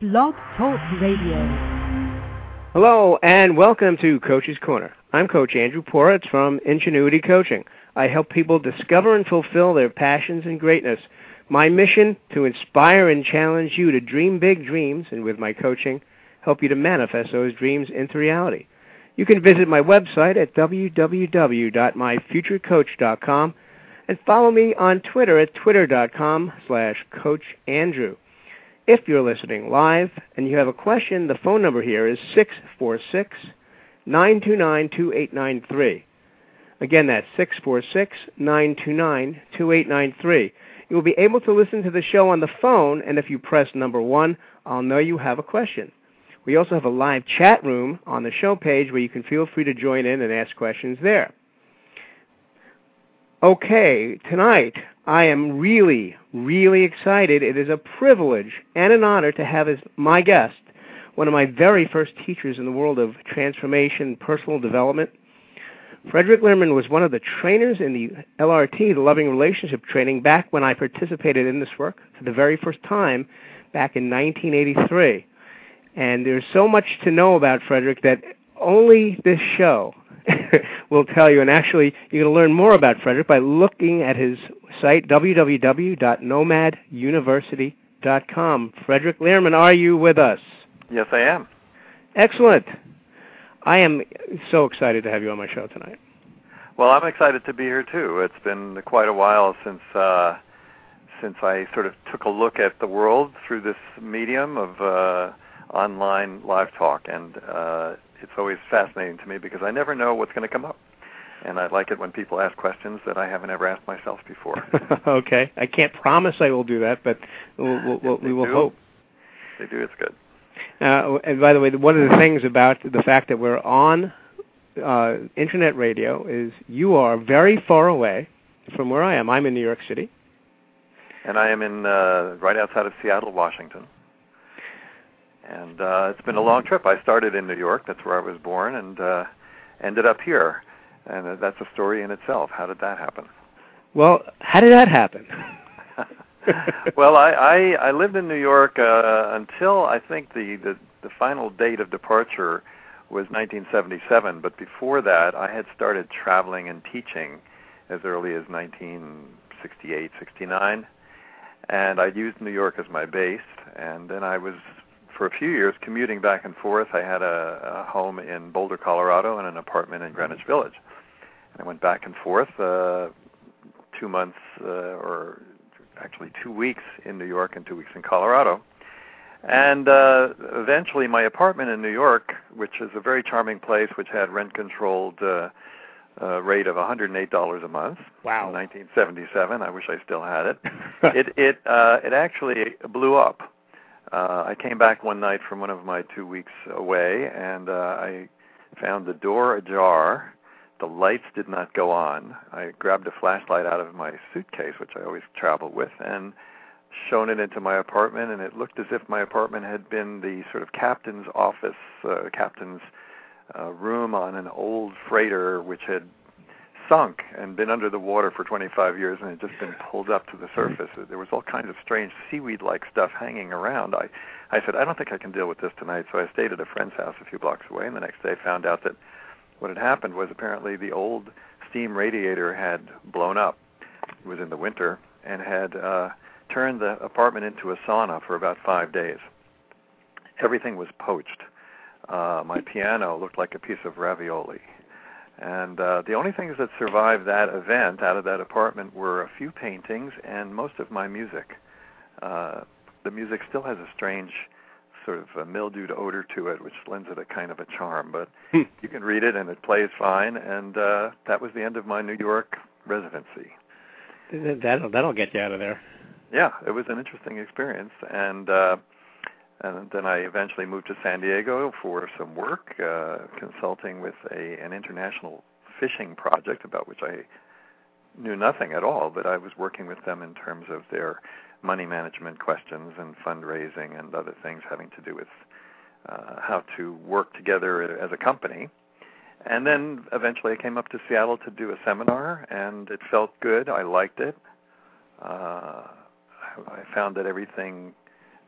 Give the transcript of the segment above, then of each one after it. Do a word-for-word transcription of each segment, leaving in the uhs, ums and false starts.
Blog Talk Radio. Hello, and welcome to Coach's Corner. I'm Coach Andrew Poritz from Ingenuity Coaching. I help people discover and fulfill their passions and greatness. My mission, to inspire and challenge you to dream big dreams, and with my coaching, help you to manifest those dreams into reality. You can visit my website at w w w dot my future coach dot com and follow me on Twitter at twitter dot com slash Coach Andrew. If you're listening live and you have a question, the phone number here is six four six, nine two nine, two eight nine three. Again, that's six four six, nine two nine, two eight nine three. You will be able to listen to the show on the phone, and if you press number one, I'll know you have a question. We also have a live chat room on the show page where you can feel free to join in and ask questions there. Okay, tonight I am really, really excited. It is a privilege and an honor to have as my guest one of my very first teachers in the world of transformation and personal development. Frederick Lehrman was one of the trainers in the L R T, the Loving Relationship Training, back when I participated in this work for the very first time back in nineteen eighty-three. And there's so much to know about Frederick that only this show will tell you. And actually, you're going to learn more about Frederick by looking at his site, w w w dot nomad university dot com. Frederick Lehrman, are you with us? Yes, I am. Excellent. I am so excited to have you on my show tonight. Well, I'm excited to be here, too. It's been quite a while since uh, since I sort of took a look at the world through this medium of uh, online live talk, and uh, it's always fascinating to me because I never know what's going to come up. And I like it when people ask questions that I haven't ever asked myself before. Okay. I can't promise I will do that, but we'll, we'll, we will do. hope. They do. It's good. Uh, and by the way, one of the things about the fact that we're on uh, Internet radio is you are very far away from where I am. I'm in New York City. And I am in uh, right outside of Seattle, Washington. And uh, it's been a long trip. I started in New York. That's where I was born, and uh, ended up here. And uh, that's a story in itself. How did that happen? Well, how did that happen? Well, I, I, I lived in New York uh, until I think the, the, the final date of departure was nineteen seventy-seven. But before that, I had started traveling and teaching as early as nineteen sixty-eight, sixty-nine. And I used New York as my base. And then I was, for a few years, commuting back and forth. I had a, a home in Boulder, Colorado, and an apartment in Greenwich Village. And I went back and forth uh, two months uh, or actually two weeks in New York and two weeks in Colorado. And uh, eventually my apartment in New York, which is a very charming place, which had rent-controlled uh, uh, rate of one hundred eight dollars a month. Wow. In nineteen seventy-seven. I wish I still had it. it it uh, it actually blew up. Uh, I came back one night from one of my two weeks away, and uh, I found the door ajar. The lights did not go on. I grabbed a flashlight out of my suitcase, which I always travel with, and shone it into my apartment, and it looked as if my apartment had been the sort of captain's office, uh, captain's uh, room on an old freighter which had sunk and been under the water for twenty-five years and had just been pulled up to the surface. There was all kinds of strange seaweed-like stuff hanging around. I, I said, I don't think I can deal with this tonight, so I stayed at a friend's house a few blocks away, and the next day found out that what had happened was apparently the old steam radiator had blown up. It was in the winter, and had uh, turned the apartment into a sauna for about five days. Everything was poached. Uh, my piano looked like a piece of ravioli. And uh, the only things that survived that event out of that apartment were a few paintings and most of my music. Uh, the music still has a strange sort of a mildewed odor to it, which lends it a kind of a charm. But hmm. you can read it, and it plays fine. And uh, that was the end of my New York residency. That'll, that'll get you out of there. Yeah, it was an interesting experience. And uh, and then I eventually moved to San Diego for some work, uh, consulting with a an international fishing project about which I knew nothing at all, but I was working with them in terms of their money management questions and fundraising and other things having to do with uh, how to work together as a company. And then eventually I came up to Seattle to do a seminar, and it felt good. I liked it. Uh, I found that everything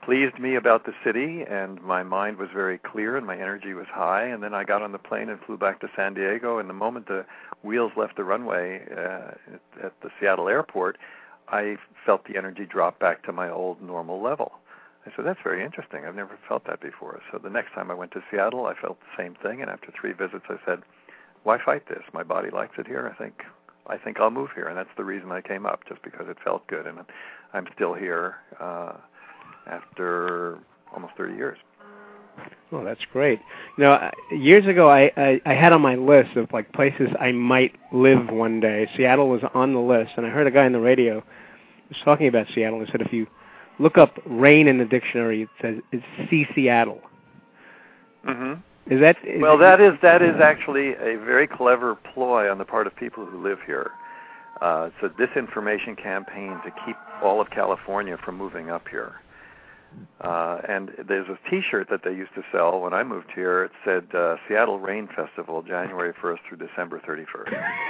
pleased me about the city, and my mind was very clear and my energy was high. And then I got on the plane and flew back to San Diego, and the moment the wheels left the runway uh, at, at the Seattle airport, I felt the energy drop back to my old normal level. I said, that's very interesting. I've never felt that before. So the next time I went to Seattle, I felt the same thing, and after three visits I said, why fight this? My body likes it here. I think I think I'll move here, and that's the reason I came up, just because it felt good, and I'm still here uh, after almost thirty years. Oh, that's great. You know, years ago, I, I, I had on my list of like places I might live one day. Seattle was on the list, and I heard a guy on the radio was talking about Seattle and said if you look up rain in the dictionary, it says it's see Seattle. Mm-hmm. Is that is well? That is that is actually a very clever ploy on the part of people who live here. Uh, it's a disinformation campaign to keep all of California from moving up here. Uh, and there's a T-shirt that they used to sell when I moved here. It said uh, Seattle Rain Festival, January first through December thirty-first.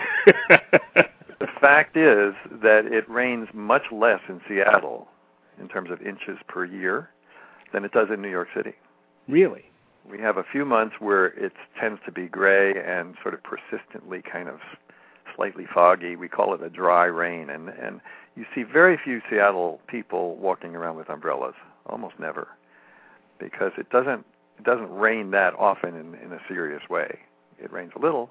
The fact is that it rains much less in Seattle in terms of inches per year than it does in New York City. Really? We have a few months where it tends to be gray and sort of persistently kind of slightly foggy. We call it a dry rain, and, and you see very few Seattle people walking around with umbrellas, almost never, because it doesn't it doesn't rain that often in, in a serious way. It rains a little,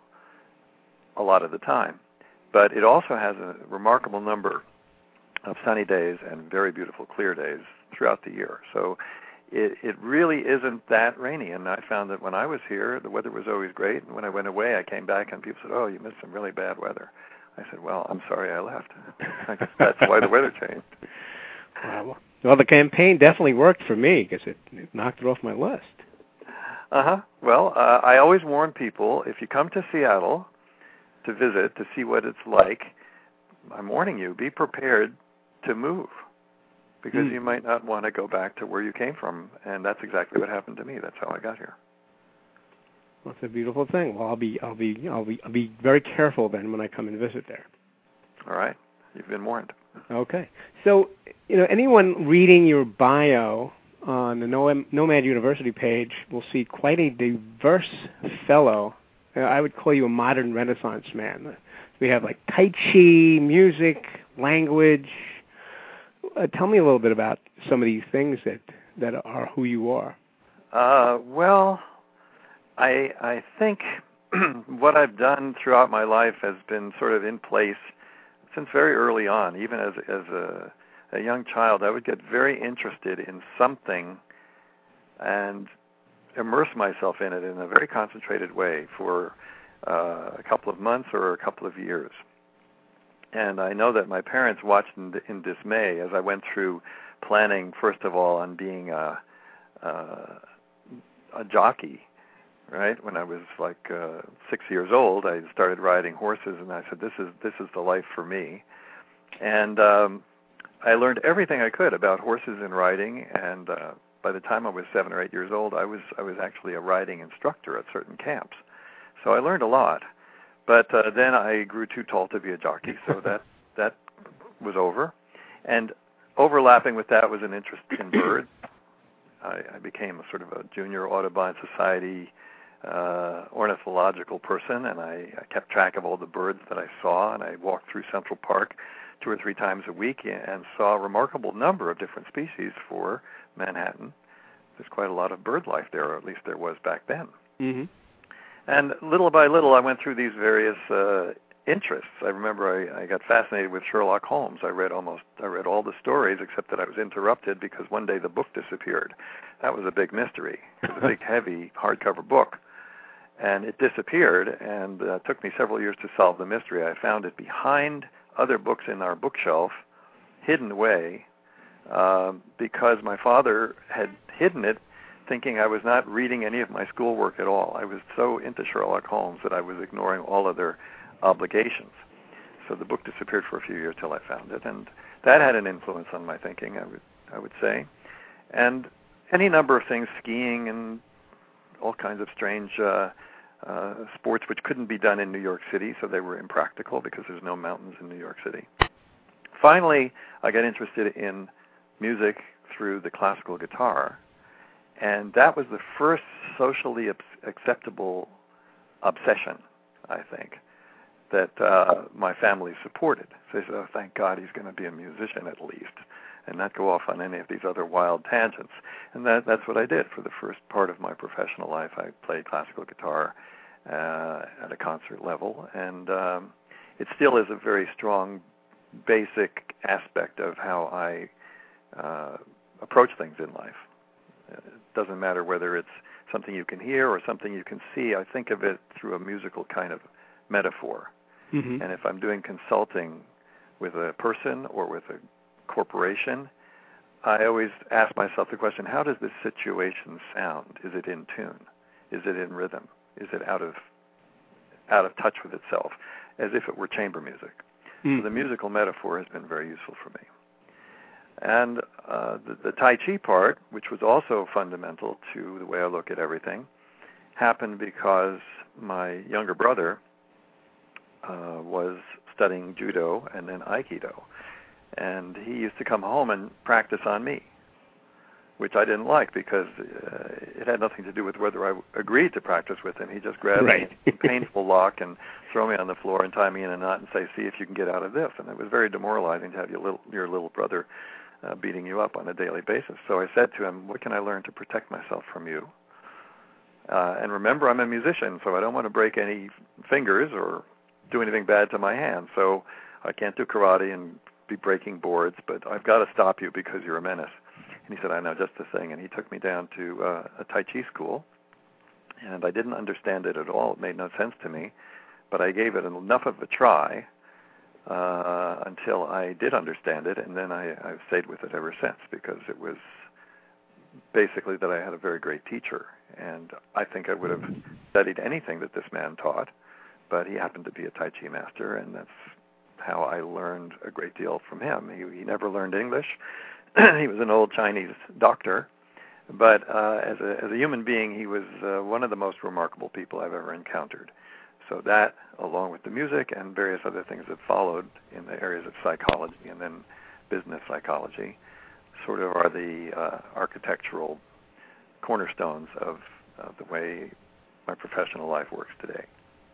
a lot of the time, but it also has a remarkable number of sunny days and very beautiful clear days throughout the year. So it, it really isn't that rainy. And I found that when I was here, the weather was always great. And when I went away, I came back and people said, oh, you missed some really bad weather. I said, well, I'm sorry I left. I guess that's why the weather changed. Wow. Well, the campaign definitely worked for me because it, it knocked it off my list. Uh-huh. Well, uh, I always warn people, if you come to Seattle to visit, to see what it's like, I'm warning you, be prepared to move, because mm. you might not want to go back to where you came from, and that's exactly what happened to me. That's how I got here. Well, that's a beautiful thing. Well, I'll be, I'll be, I'll be, I'll be very careful then when I come and visit there. All right, you've been warned. Okay, so you know, anyone reading your bio on the Nomad University page will see quite a diverse fellow. Uh, I would call you a modern Renaissance man. We have like Tai Chi, music, language. Uh, tell me a little bit about some of these things that, that are who you are. Uh, well, I I think what I've done throughout my life has been sort of in place since very early on. Even as as a, a young child, I would get very interested in something and immerse myself in it in a very concentrated way for uh, a couple of months or a couple of years. And I know that my parents watched in, in dismay as I went through planning, first of all, on being a, a, a jockey, right? When I was like uh, six years old, I started riding horses, and I said, this is this is the life for me. And um, I learned everything I could about horses and riding, and uh, by the time I was seven or eight years old, I was I was actually a riding instructor at certain camps. So I learned a lot. But uh, then I grew too tall to be a jockey, so that that was over. And overlapping with that was an interest in birds. I, I became a sort of a junior Audubon Society uh, ornithological person, and I, I kept track of all the birds that I saw, and I walked through Central Park two or three times a week and saw a remarkable number of different species for Manhattan. There's quite a lot of bird life there, or at least there was back then. Mm-hmm. And little by little, I went through these various uh, interests. I remember I, I got fascinated with Sherlock Holmes. I read almost, I read all the stories, except that I was interrupted because one day the book disappeared. That was a big mystery. It was a big, heavy, hardcover book, and it disappeared. And uh, it took me several years to solve the mystery. I found it behind other books in our bookshelf, hidden away, uh, because my father had hidden it, thinking I was not reading any of my schoolwork at all. I was so into Sherlock Holmes that I was ignoring all other obligations. So the book disappeared for a few years till I found it, and that had an influence on my thinking, I would I would say. And any number of things, skiing and all kinds of strange uh, uh, sports which couldn't be done in New York City, so they were impractical because there's no mountains in New York City. Finally, I got interested in music, through the classical guitar, and that was the first socially acceptable obsession, I think, that uh, my family supported. So they said, oh, thank God he's going to be a musician at least, and not go off on any of these other wild tangents. And that, that's what I did for the first part of my professional life. I played classical guitar uh, at a concert level, and um, it still is a very strong, basic aspect of how I uh, approach things in life. It doesn't matter whether it's something you can hear or something you can see. I think of it through a musical kind of metaphor. Mm-hmm. And if I'm doing consulting with a person or with a corporation, I always ask myself the question, how does this situation sound? Is it in tune? Is it in rhythm? Is it out of out of touch with itself, as if it were chamber music? Mm-hmm. So the musical metaphor has been very useful for me. And uh, the, the Tai Chi part, which was also fundamental to the way I look at everything, happened because my younger brother uh, was studying Judo and then Aikido. And he used to come home and practice on me, which I didn't like because uh, it had nothing to do with whether I agreed to practice with him. He just grabbed right. me in a painful lock and throw me on the floor and tie me in a knot and say, see if you can get out of this. And it was very demoralizing to have your little, your little brother uh, beating you up on a daily basis. So I said to him, what can I learn to protect myself from you? Uh, and remember, I'm a musician, so I don't want to break any fingers or do anything bad to my hands. So I can't do karate and be breaking boards, but I've got to stop you because you're a menace. And he said, I know just the thing. And he took me down to uh, a Tai Chi school, and I didn't understand it at all. It made no sense to me, but I gave it enough of a try uh, until I did understand it, and then I, I've stayed with it ever since because it was basically that I had a very great teacher, and I think I would have studied anything that this man taught, but he happened to be a Tai Chi master, and that's how I learned a great deal from him. He, he never learned English. He was an old Chinese doctor, but uh, as a as a human being, he was uh, one of the most remarkable people I've ever encountered. So that, along with the music and various other things that followed in the areas of psychology and then business psychology, sort of are the uh, architectural cornerstones of, of the way my professional life works today.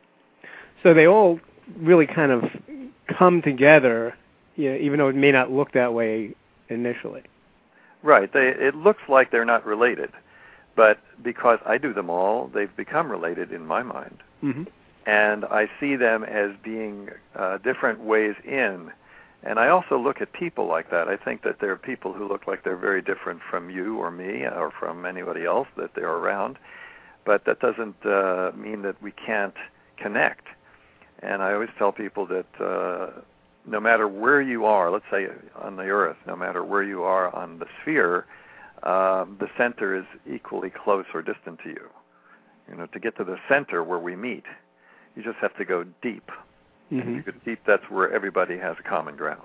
So they all really kind of come together, you know, even though it may not look that way initially. Right. They, it looks like they're not related, but because I do them all, they've become related in my mind. Mm-hmm. And I see them as being uh, different ways in. And I also look at people like that. I think that there are people who look like they're very different from you or me or from anybody else that they're around, but that doesn't uh, mean that we can't connect. And I always tell people that uh, no matter where you are, let's say on the Earth, no matter where you are on the sphere, uh, the center is equally close or distant to you. You know, to get to the center where we meet, you just have to go deep. Mm-hmm. And if you go deep, that's where everybody has a common ground.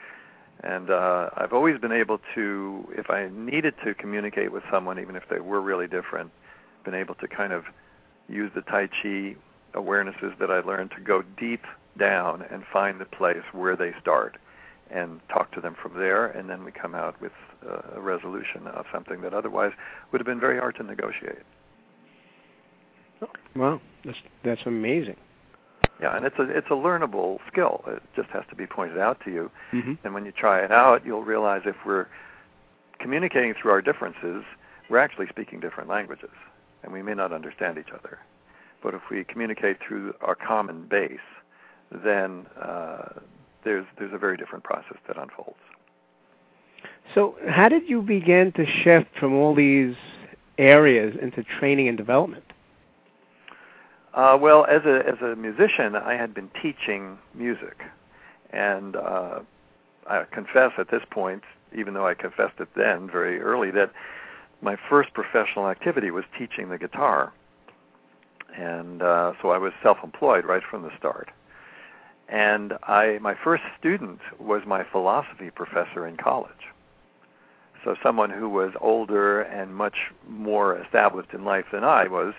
And uh, I've always been able to, if I needed to communicate with someone, even if they were really different, been able to kind of use the Tai Chi awarenesses that I learned to go deep down and find the place where they start and talk to them from there, and then we come out with uh, a resolution of something that otherwise would have been very hard to negotiate. Wow, that's that's amazing. Yeah, and it's a it's a learnable skill. It just has to be pointed out to you, mm-hmm. and when you try it out, you'll realize if we're communicating through our differences, we're actually speaking different languages, and we may not understand each other. But if we communicate through our common base, then uh, there's there's a very different process that unfolds. So how did you begin to shift from all these areas into training and development? Uh, well, as a as a musician, I had been teaching music, and uh, I confess at this point, even though I confessed it then very early, that my first professional activity was teaching the guitar. And uh, so I was self-employed right from the start. And I, my first student was my philosophy professor in college. So someone who was older and much more established in life than I was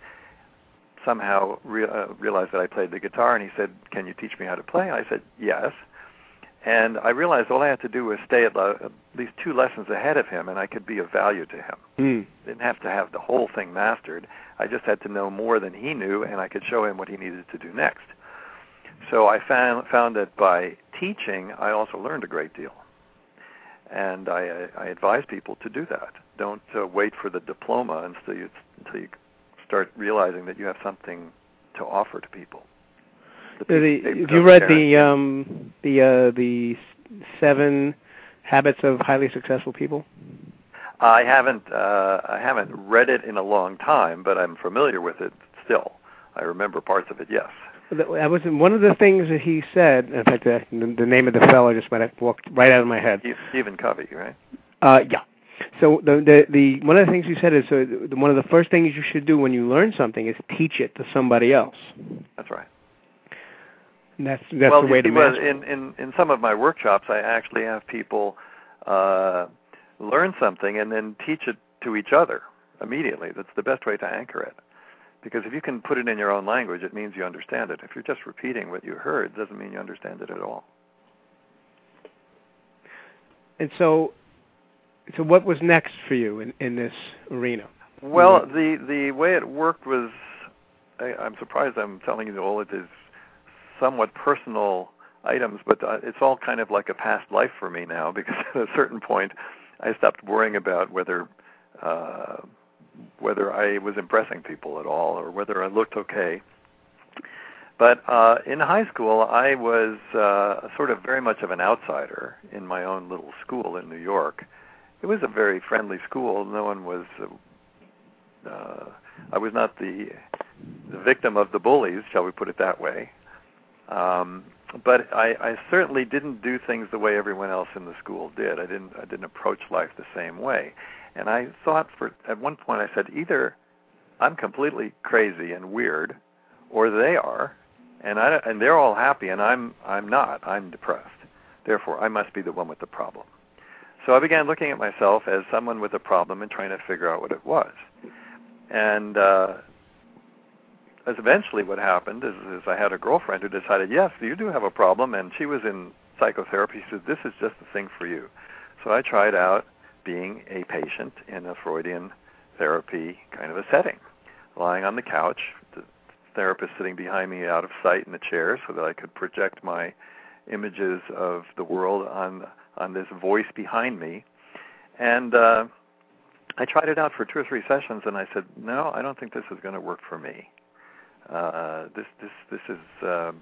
somehow re- uh, realized that I played the guitar, and he said, can you teach me how to play? I said, yes. And I realized all I had to do was stay at, le- at least two lessons ahead of him, and I could be of value to him. Mm. Didn't have to have the whole thing mastered. I just had to know more than he knew, and I could show him what he needed to do next. So I found found that by teaching, I also learned a great deal. And I, I advise people to do that. Don't uh, wait for the diploma until you, until you start realizing that you have something to offer to people. The, the, have you read the um, the uh, the seven habits of highly successful people? I haven't uh, I haven't read it in a long time, but I'm familiar with it still. I remember parts of it. Yes. That was one of the things that he said. In fact, the, the name of the fellow just went walked right out of my head. Stephen Covey, right? Uh, yeah. So the, the the one of the things you said is so the, one of the first things you should do when you learn something is teach it to somebody else. That's right. And that's that's well, the way to master. In, in in some of my workshops, I actually have people uh, learn something and then teach it to each other immediately. That's the best way to anchor it. Because if you can put it in your own language, it means you understand it. If you're just repeating what you heard, it doesn't mean you understand it at all. And so, so what was next for you in, in this arena? Well, the the way it worked was, I, I'm surprised I'm telling you all of these somewhat personal items, but uh, it's all kind of like a past life for me now, because at a certain point, I stopped worrying about whether uh, whether I was impressing people at all or whether I looked okay. But uh, in high school, I was uh, sort of very much of an outsider in my own little school in New York. It was a very friendly school. No one was, uh, uh, I was not the, the victim of the bullies, shall we put it that way. Um, but I, I certainly didn't do things the way everyone else in the school did. I didn't, I didn't approach life the same way. And I thought for, at one point I said, either I'm completely crazy and weird, or they are, and I, and they're all happy, and I'm I'm not. I'm depressed. Therefore, I must be the one with the problem. So I began looking at myself as someone with a problem and trying to figure out what it was. And uh, as eventually what happened is, is I had a girlfriend who decided, yes, you do have a problem, and she was in psychotherapy. She said, this is just the thing for you. So I tried out being a patient in a Freudian therapy kind of a setting, lying on the couch, the therapist sitting behind me out of sight in the chair so that I could project my images of the world on on this voice behind me. And uh, I tried it out for two or three sessions, and I said, no, I don't think this is going to work for me. Uh, this this this is uh,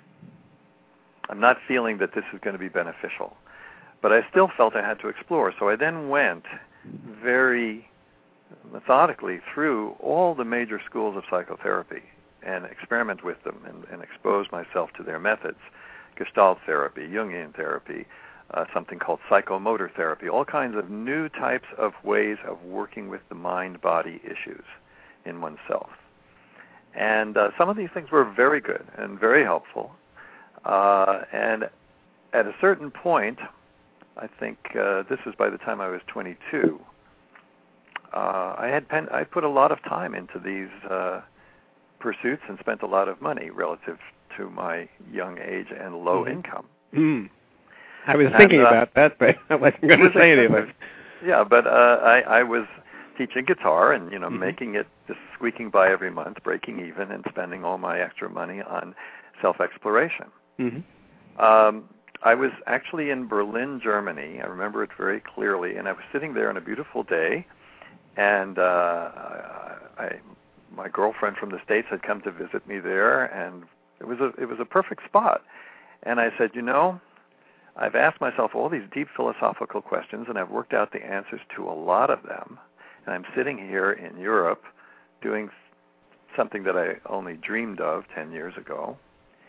I'm not feeling that this is going to be beneficial. But I still felt I had to explore. So I then went very methodically through all the major schools of psychotherapy and experiment with them and, and expose myself to their methods. Gestalt therapy, Jungian therapy, uh, something called psychomotor therapy, all kinds of new types of ways of working with the mind-body issues in oneself. And uh, some of these things were very good and very helpful. Uh, and at a certain point, I think uh, this was by the time I was twenty-two. Uh, I had pen- I put a lot of time into these uh, pursuits and spent a lot of money relative to my young age and low mm-hmm. income. Mm. I was and, thinking uh, about that, but I wasn't going to say anything. Yeah, but uh, I, I was teaching guitar and you know mm-hmm. making it just squeaking by every month, breaking even, and spending all my extra money on self-exploration. Mm-hmm. Um, I was actually in Berlin, Germany. I remember it very clearly, and I was sitting there on a beautiful day, and uh, I, my girlfriend from the States had come to visit me there, and it was a it was a perfect spot. And I said, you know, I've asked myself all these deep philosophical questions, and I've worked out the answers to a lot of them, and I'm sitting here in Europe doing something that I only dreamed of ten years ago.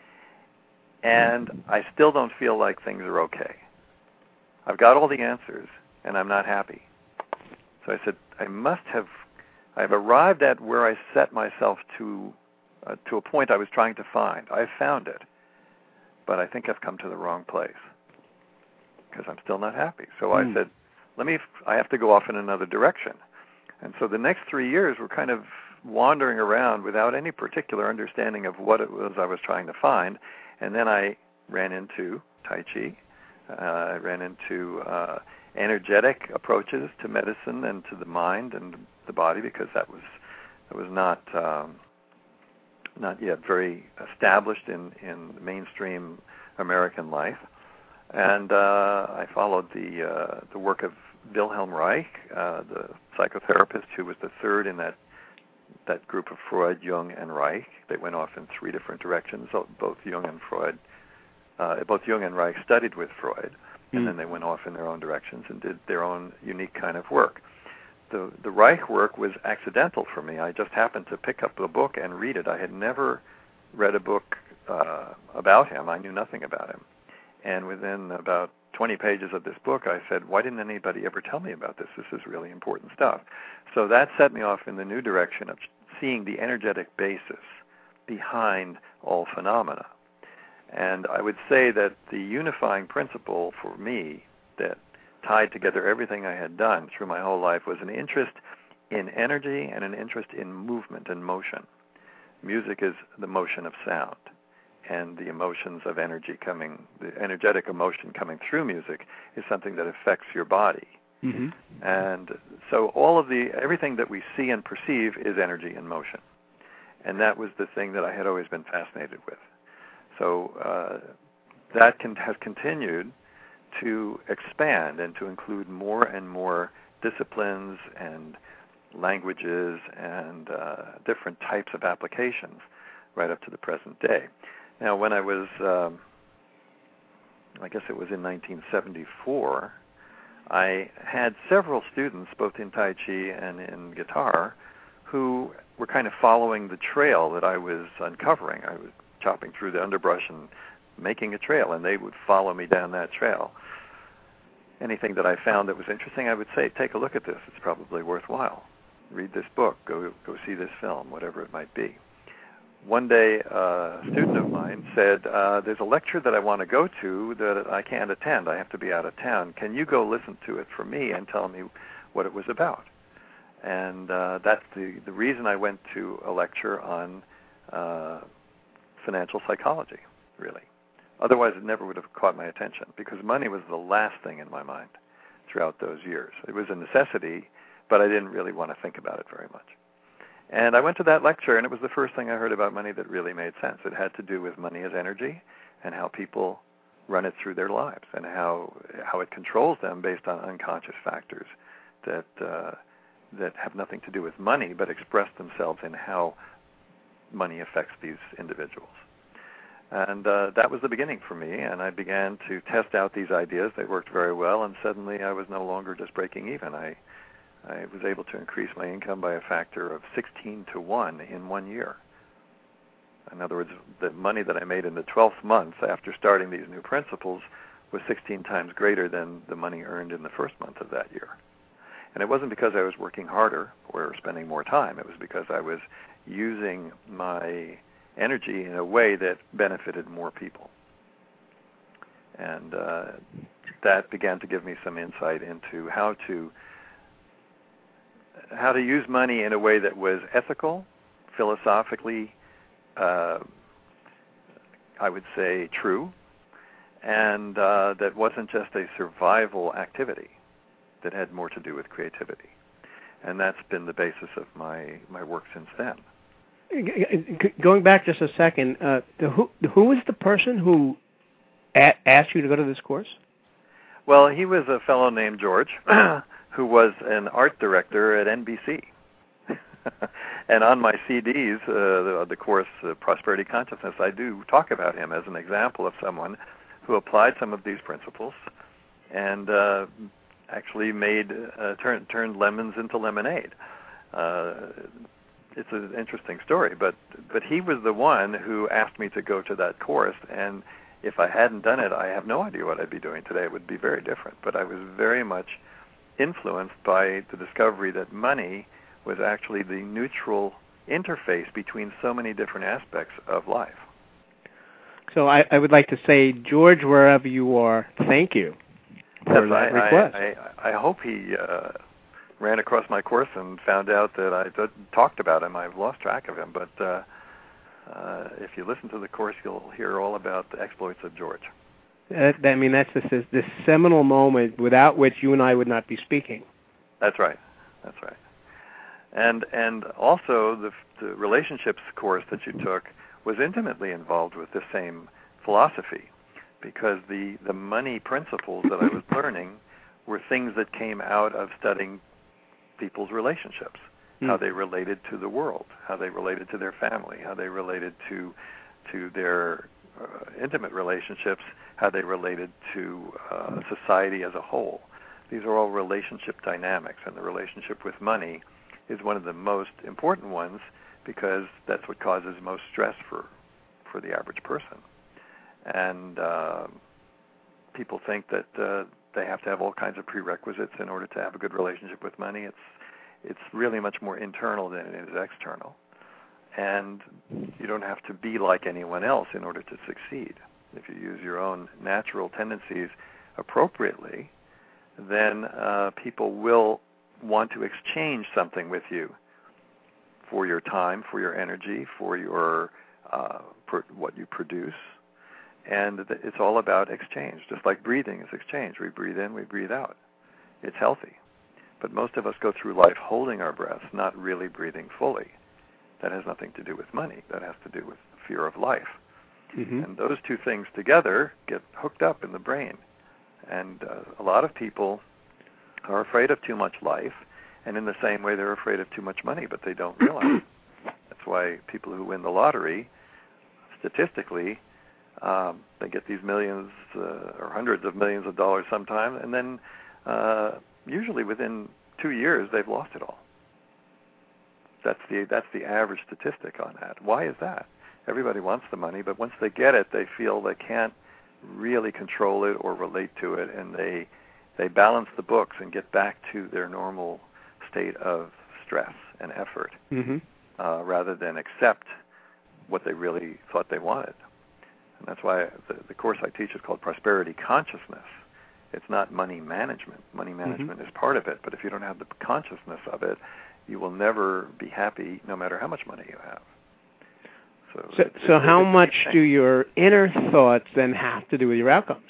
And I still don't feel like things are okay. I've got all the answers, and I'm not happy. So I said, I must have, I've arrived at where I set myself to, uh, to a point I was trying to find. I've found it, but I think I've come to the wrong place because I'm still not happy. So mm. I said, let me, I have to go off in another direction. And so the next three years were kind of wandering around without any particular understanding of what it was I was trying to find. And then I ran into Tai Chi, Uh, I ran into uh, energetic approaches to medicine and to the mind and the body, because that was that was not um, not yet very established in, in mainstream American life. And uh, I followed the uh, the work of Wilhelm Reich, uh, the psychotherapist who was the third in that that group of Freud, Jung, and Reich. They went off in three different directions. So both Jung and Freud, uh, both Jung and Reich studied with Freud, and mm. then they went off in their own directions and did their own unique kind of work. The the Reich work was accidental for me. I just happened to pick up the book and read it. I had never read a book uh, about him. I knew nothing about him. And within about twenty pages of this book, I said, why didn't anybody ever tell me about this? This is really important stuff. So that set me off in the new direction of seeing the energetic basis behind all phenomena. And I would say that the unifying principle for me that tied together everything I had done through my whole life was an interest in energy and an interest in movement and motion. Music is the motion of sound, and the emotions of energy coming, the energetic emotion coming through music is something that affects your body. Mm-hmm. And so all of the, everything that we see and perceive is energy and motion. And that was the thing that I had always been fascinated with. So uh, that can, has continued to expand and to include more and more disciplines and languages and uh, different types of applications right up to the present day. Now, when I was, um, I guess it was in nineteen seventy-four, I had several students, both in Tai Chi and in guitar, who were kind of following the trail that I was uncovering. I was chopping through the underbrush and making a trail, and they would follow me down that trail. Anything that I found that was interesting, I would say, take a look at this. It's probably worthwhile. Read this book. Go go see this film, whatever it might be. One day, uh, a student of mine said, uh, there's a lecture that I want to go to that I can't attend. I have to be out of town. Can you go listen to it for me and tell me what it was about? And uh, that's the, the reason I went to a lecture on uh, financial psychology, really. Otherwise, it never would have caught my attention, because money was the last thing in my mind throughout those years. It was a necessity, but I didn't really want to think about it very much. And I went to that lecture, and it was the first thing I heard about money that really made sense. It had to do with money as energy and how people run it through their lives and how how it controls them based on unconscious factors that uh, that have nothing to do with money but express themselves in how money affects these individuals. And uh, that was the beginning for me, and I began to test out these ideas. They worked very well, and suddenly I was no longer just breaking even. I I was able to increase my income by a factor of sixteen to one in one year. In other words, the money that I made in the twelfth month after starting these new principles was sixteen times greater than the money earned in the first month of that year. And it wasn't because I was working harder or spending more time. It was because I was using my energy in a way that benefited more people. And uh, that began to give me some insight into how to how to use money in a way that was ethical, philosophically, uh, I would say, true, and uh, that wasn't just a survival activity, that had more to do with creativity. And that's been the basis of my, my work since then. Going back just a second, uh, the, who, who was the person who a- asked you to go to this course? Well, he was a fellow named George, who was an art director at N B C. And on my C Ds, uh, the, the course uh, Prosperity Consciousness, I do talk about him as an example of someone who applied some of these principles and uh, actually made uh, turn, turned lemons into lemonade. Uh, it's an interesting story, but but he was the one who asked me to go to that course, and if I hadn't done it, I have no idea what I'd be doing today. It would be very different. But I was very much influenced by the discovery that money was actually the neutral interface between so many different aspects of life. So I, I would like to say, George, wherever you are, thank you for yes, that I, request. I, I, I hope he uh, ran across my course and found out that I d- talked about him. I've lost track of him, but uh, uh, if you listen to the course, you'll hear all about the exploits of George. Uh, I mean, that's this, this seminal moment without which you and I would not be speaking. That's right. That's right. And and also the, the relationships course that you took was intimately involved with the same philosophy, because the, the money principles that I was learning were things that came out of studying people's relationships, mm. how they related to the world, how they related to their family, how they related to to their uh, intimate relationships, how they related to uh, society as a whole. These are all relationship dynamics, and the relationship with money is one of the most important ones, because that's what causes most stress for for the average person. And uh, people think that uh, they have to have all kinds of prerequisites in order to have a good relationship with money. It's it's really much more internal than it is external. And you don't have to be like anyone else in order to succeed. If you use your own natural tendencies appropriately, then uh, people will want to exchange something with you for your time, for your energy, for your uh, per, what you produce. And it's all about exchange, just like breathing is exchange. We breathe in, we breathe out. It's healthy. But most of us go through life holding our breath, not really breathing fully. That has nothing to do with money. That has to do with fear of life. Mm-hmm. And those two things together get hooked up in the brain. And uh, a lot of people are afraid of too much life, and in the same way they're afraid of too much money, but they don't realize it. That's why people who win the lottery, statistically, um, they get these millions uh, or hundreds of millions of dollars sometimes, and then uh, usually within two years they've lost it all. That's the that's the average statistic on that. Why is that? Everybody wants the money, but once they get it, they feel they can't really control it or relate to it, and they they balance the books and get back to their normal state of stress and effort, mm-hmm. uh, rather than accept what they really thought they wanted. And that's why the, the course I teach is called Prosperity Consciousness. It's not money management. Money management mm-hmm. is part of it, but if you don't have the consciousness of it, you will never be happy no matter how much money you have. So, so, so how much do your inner thoughts then have to do with your outcomes?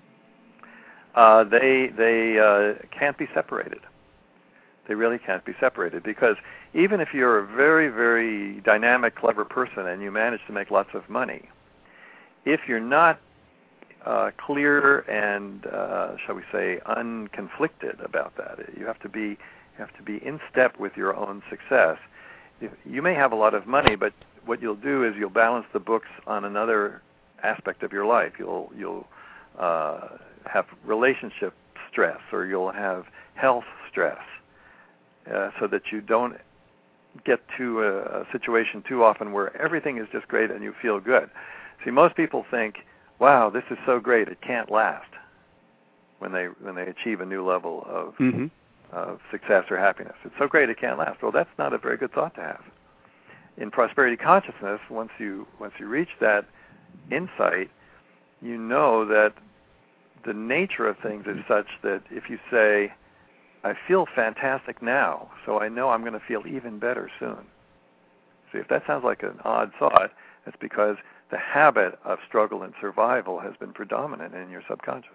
Uh, they they uh, can't be separated. They really can't be separated, because even if you're a very, very dynamic, clever person and you manage to make lots of money, if you're not uh, clear and, uh, shall we say, unconflicted about that, you have to be you have to be in step with your own success. You may have a lot of money, but what you'll do is you'll balance the books on another aspect of your life. You'll you'll uh, have relationship stress, or you'll have health stress, uh, so that you don't get to a, a situation too often where everything is just great and you feel good. See, most people think, "Wow, this is so great; it can't last." When they when they achieve a new level of mm-hmm. of success or happiness, it's so great it can't last. Well, that's not a very good thought to have. In prosperity consciousness, once you once you reach that insight, you know that the nature of things is such that if you say, "I feel fantastic now, so I know I'm going to feel even better soon." See, if that sounds like an odd thought, it's because the habit of struggle and survival has been predominant in your subconscious.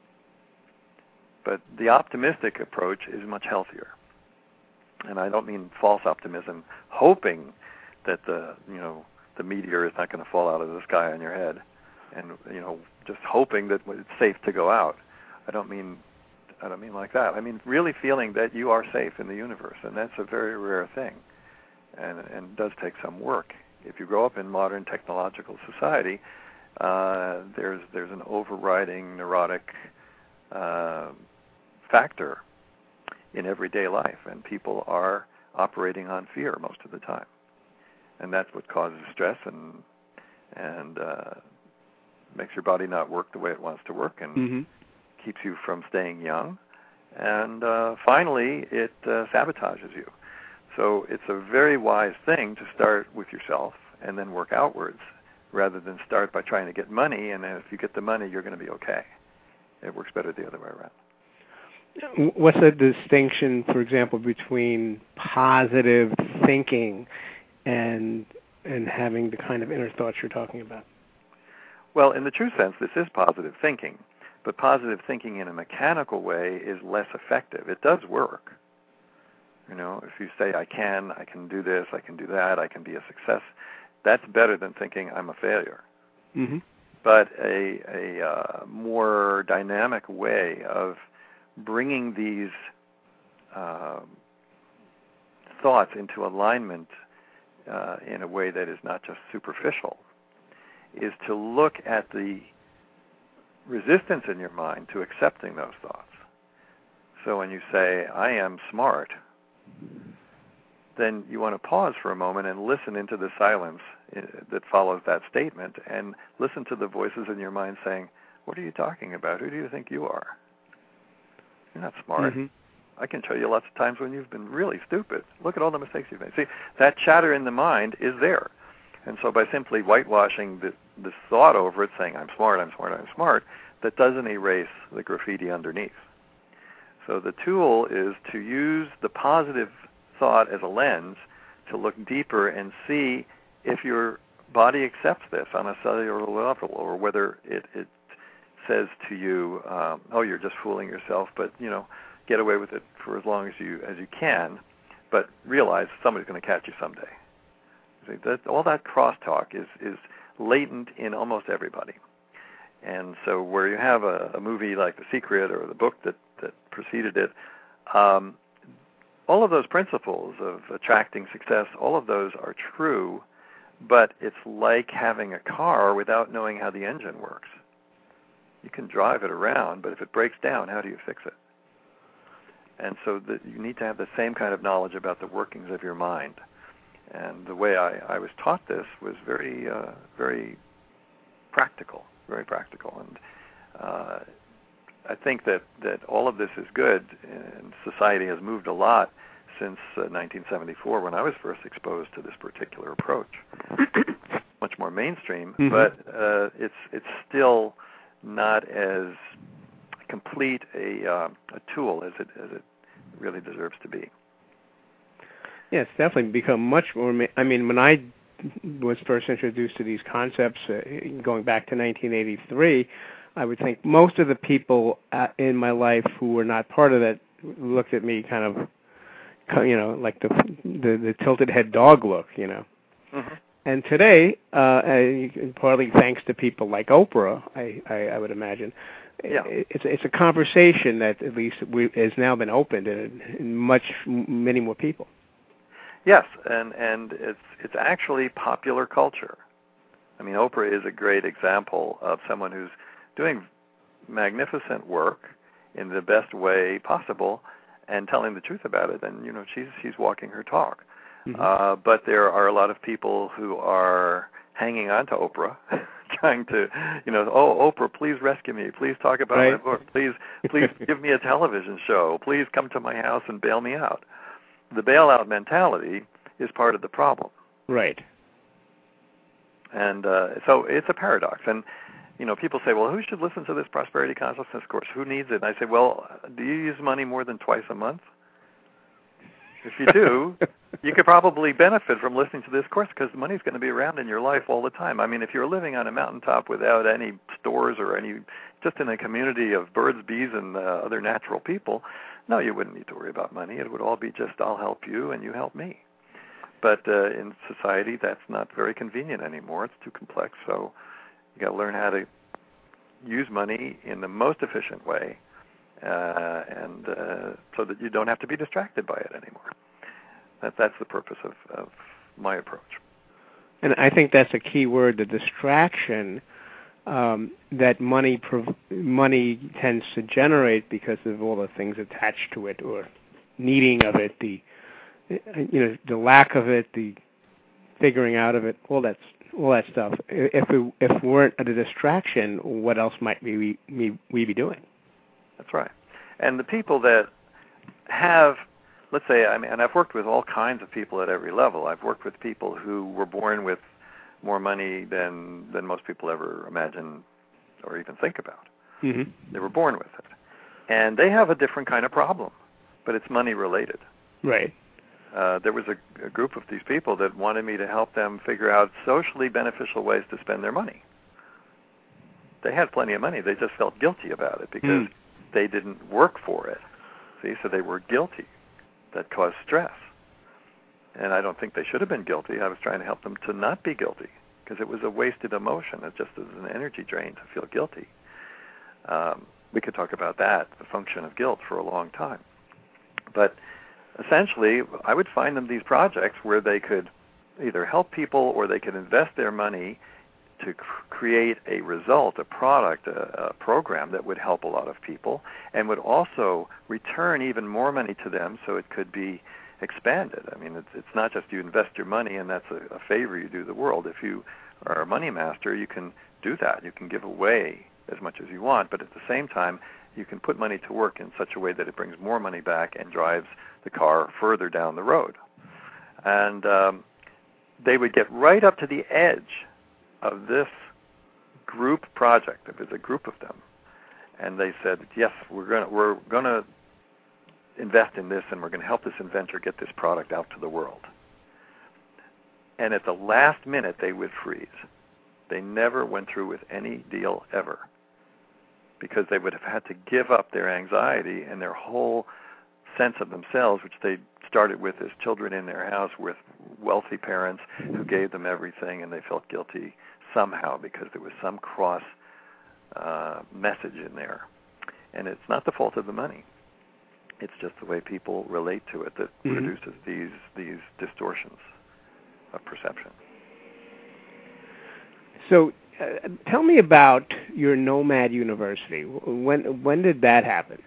But the optimistic approach is much healthier. And I don't mean false optimism, hoping that the you know the meteor is not going to fall out of the sky on your head, and you know just hoping that it's safe to go out. I don't mean I don't mean like that. I mean really feeling that you are safe in the universe, and that's a very rare thing, and and does take some work. If you grow up in modern technological society, uh, there's there's an overriding neurotic uh, factor in everyday life, and people are operating on fear most of the time. And that's what causes stress and and uh, makes your body not work the way it wants to work, and mm-hmm. keeps you from staying young. And uh, finally, it uh, sabotages you. So it's a very wise thing to start with yourself and then work outwards, rather than start by trying to get money, and then if you get the money, you're going to be okay. It works better the other way around. What's the distinction, for example, between positive thinking and and having the kind of inner thoughts you're talking about? Well, in the true sense, this is positive thinking, but positive thinking in a mechanical way is less effective. It does work. You know, if you say, I can, I can do this, I can do that, I can be a success, that's better than thinking I'm a failure. Mm-hmm. But a, a uh, more dynamic way of bringing these uh, thoughts into alignment uh, in a way that is not just superficial is to look at the resistance in your mind to accepting those thoughts. So when you say, I am smart, then you want to pause for a moment and listen into the silence that follows that statement and listen to the voices in your mind saying, what are you talking about? Who do you think you are? You're not smart. Mm-hmm. I can tell you lots of times when you've been really stupid. Look at all the mistakes you've made. See, that chatter in the mind is there. And so by simply whitewashing the, this thought over it, saying, I'm smart, I'm smart, I'm smart, that doesn't erase the graffiti underneath. So the tool is to use the positive thought as a lens to look deeper and see if your body accepts this on a cellular level, or whether it, it says to you, um, oh, you're just fooling yourself, but, you know, get away with it for as long as you as you can, but realize somebody's going to catch you someday. See, that, all that crosstalk is, is latent in almost everybody. And so where you have a, a movie like The Secret or the book that, that preceded it, um, all of those principles of attracting success, all of those are true, but it's like having a car without knowing how the engine works. You can drive it around, but if it breaks down, how do you fix it? And so the, you need to have the same kind of knowledge about the workings of your mind. And the way I, I was taught this was very, uh, very practical, very practical. And uh, I think that, that all of this is good, and society has moved a lot since uh, nineteen seventy-four, when I was first exposed to this particular approach. Much more mainstream, mm-hmm. but uh, it's it's still not as complete a uh, a tool as it as it really deserves to be. Yeah, it's definitely become much more. I mean, when I was first introduced to these concepts, uh, going back to nineteen eighty-three, I would think most of the people uh, in my life who were not part of that looked at me kind of, you know, like the the, the tilted head dog look, you know. Mm-hmm. And today, uh, and partly thanks to people like Oprah, I, I, I would imagine, yeah. it's it's a conversation that at least we, has now been opened in, in much many more people. Yes, and and it's it's actually popular culture. I mean, Oprah is a great example of someone who's doing magnificent work in the best way possible and telling the truth about it. And you know, she's she's walking her talk. Mm-hmm. Uh, but there are a lot of people who are hanging on to Oprah, trying to, you know, oh, Oprah, please rescue me. Please talk about right. my book. Please, please give me a television show. Please come to my house and bail me out. The bailout mentality is part of the problem. Right. And uh, so it's a paradox. And, you know, people say, well, who should listen to this prosperity consciousness course? Who needs it? And I say, well, do you use money more than twice a month? If you do, you could probably benefit from listening to this course, because money's going to be around in your life all the time. I mean, if you're living on a mountaintop without any stores or any, just in a community of birds, bees, and uh, other natural people, no, you wouldn't need to worry about money. It would all be just, I'll help you and you help me. But uh, in society, that's not very convenient anymore. It's too complex. So you got to learn how to use money in the most efficient way. Uh, and uh, so that you don't have to be distracted by it anymore. That, that's the purpose of, of my approach. And I think that's a key word, the distraction um, that money prov- money tends to generate because of all the things attached to it, or needing of it, the you know the lack of it, the figuring out of it, all that all that stuff. If we if we weren't a distraction, what else might we we, we be doing? That's right. And the people that have, let's say, I mean, and I've worked with all kinds of people at every level. I've worked with people who were born with more money than than most people ever imagine or even think about. Mm-hmm. They were born with it. And they have a different kind of problem, but it's money related. Right. Uh, there was a, a group of these people that wanted me to help them figure out socially beneficial ways to spend their money. They had plenty of money. They just felt guilty about it because mm. they didn't work for it. See, so they were guilty. That caused stress. And I don't think they should have been guilty. I was trying to help them to not be guilty because it was a wasted emotion. It just is an energy drain to feel guilty. Um, we could talk about that, the function of guilt, for a long time. But essentially, I would find them these projects where they could either help people or they could invest their money to cr- create a result, a product, a, a program that would help a lot of people and would also return even more money to them so it could be expanded. I mean, it's, it's not just you invest your money and that's a, a favor you do the world. If you are a money master, you can do that. You can give away as much as you want, but at the same time, you can put money to work in such a way that it brings more money back and drives the car further down the road. And um, they would get right up to the edge of this group project. It was a group of them, and they said, "Yes, we're going to we're going to invest in this, and we're going to help this inventor get this product out to the world." And at the last minute, they would freeze. They never went through with any deal ever, because they would have had to give up their anxiety and their whole sense of themselves, which they started with as children in their house with wealthy parents who gave them everything, and they felt guilty somehow because there was some cross uh, message in there. And it's not the fault of the money. It's just the way people relate to it that mm-hmm. produces these these distortions of perception. So uh, tell me about your Nomad University. When when did that happen?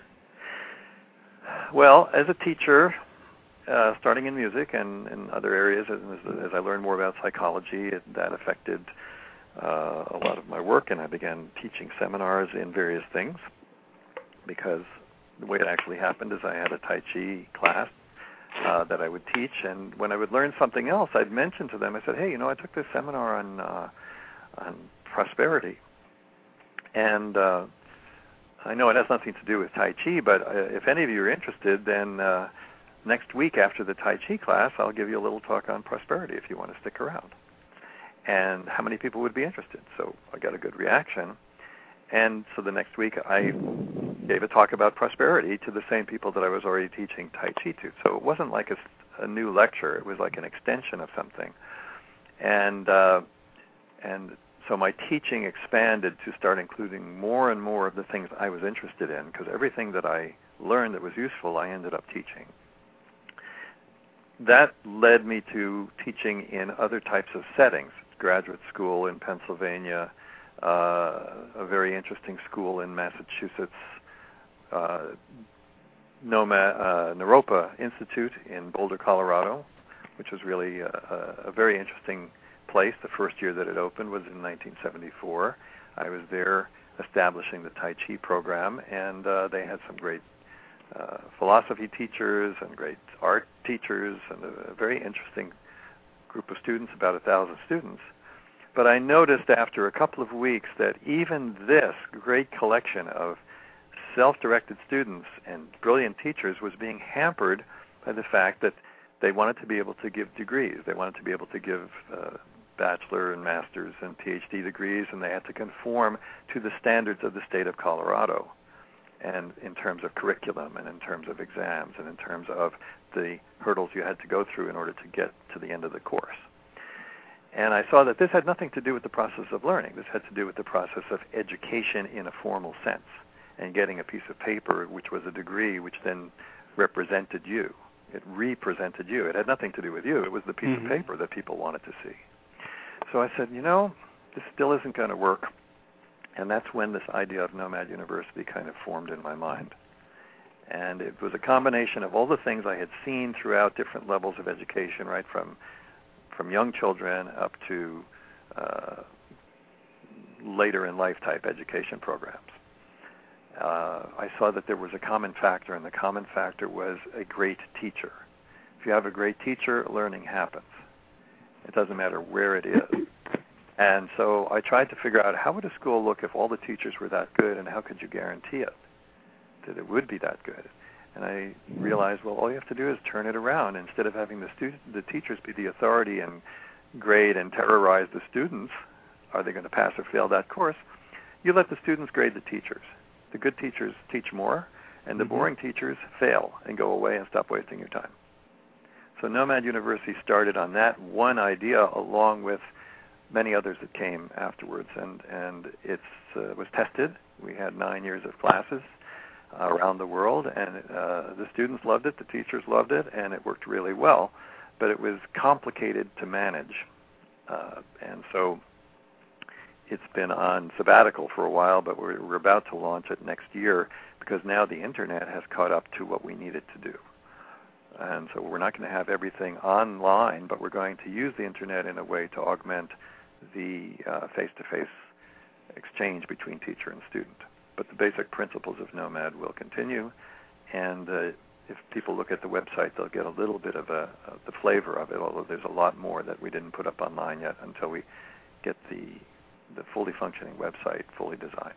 Well, as a teacher, uh, starting in music and in other areas, as, as I learned more about psychology, it, that affected uh, a lot of my work, and I began teaching seminars in various things, because the way it actually happened is I had a Tai Chi class uh, that I would teach, and when I would learn something else, I'd mention to them, I said, hey, you know, I took this seminar on, uh, on prosperity, and uh, I know it has nothing to do with Tai Chi, but uh, if any of you are interested, then uh, next week after the Tai Chi class, I'll give you a little talk on prosperity if you want to stick around. And how many people would be interested? So I got a good reaction. And so the next week I gave a talk about prosperity to the same people that I was already teaching Tai Chi to. So it wasn't like a, a new lecture. It was like an extension of something. And uh, and so my teaching expanded to start including more and more of the things I was interested in, because everything that I learned that was useful, I ended up teaching. That led me to teaching in other types of settings. Graduate school in Pennsylvania, uh, a very interesting school in Massachusetts, uh, Noma, uh, Naropa Institute in Boulder, Colorado, which was really a, a very interesting place. The first year that it opened was in nineteen seventy-four. I was there establishing the Tai Chi program, and uh, they had some great uh, philosophy teachers and great art teachers, and a, a very interesting group of students, about a thousand students. But I noticed after a couple of weeks that even this great collection of self-directed students and brilliant teachers was being hampered by the fact that they wanted to be able to give degrees. They wanted to be able to give uh, bachelor and master's and P H D degrees, and they had to conform to the standards of the state of Colorado, and in terms of curriculum and in terms of exams and in terms of the hurdles you had to go through in order to get to the end of the course. And I saw that this had nothing to do with the process of learning. This had to do with the process of education in a formal sense, and getting a piece of paper which was a degree which then represented you. It represented you. It had nothing to do with you. It was the piece mm-hmm. of paper that people wanted to see. So I said, you know, this still isn't going to work. And that's when this idea of Nomad University kind of formed in my mind. And it was a combination of all the things I had seen throughout different levels of education, right from from young children up to uh, later in life type education programs. Uh, I saw that there was a common factor, and the common factor was a great teacher. If you have a great teacher, learning happens. It doesn't matter where it is. And so I tried to figure out, how would a school look if all the teachers were that good, and how could you guarantee it, that it would be that good? And I realized, well, all you have to do is turn it around. Instead of having the student, the teachers be the authority and grade and terrorize the students, are they going to pass or fail that course? you let the students grade the teachers. The good teachers teach more, and the mm-hmm. boring teachers fail and go away and stop wasting your time. So Nomad University started on that one idea, along with many others that came afterwards, and and it uh, was tested. We had nine years of classes uh, around the world, and uh, the students loved it, the teachers loved it, and it worked really well. But it was complicated to manage, uh, and so it's been on sabbatical for a while, but we're, we're about to launch it next year because now the Internet has caught up to what we need it to do. And so we're not going to have everything online, but we're going to use the Internet in a way to augment the uh, face-to-face exchange between teacher and student. But the basic principles of Nomad will continue, and uh, if people look at the website, they'll get a little bit of a, uh, the flavor of it, although there's a lot more that we didn't put up online yet until we get the the fully functioning website fully designed.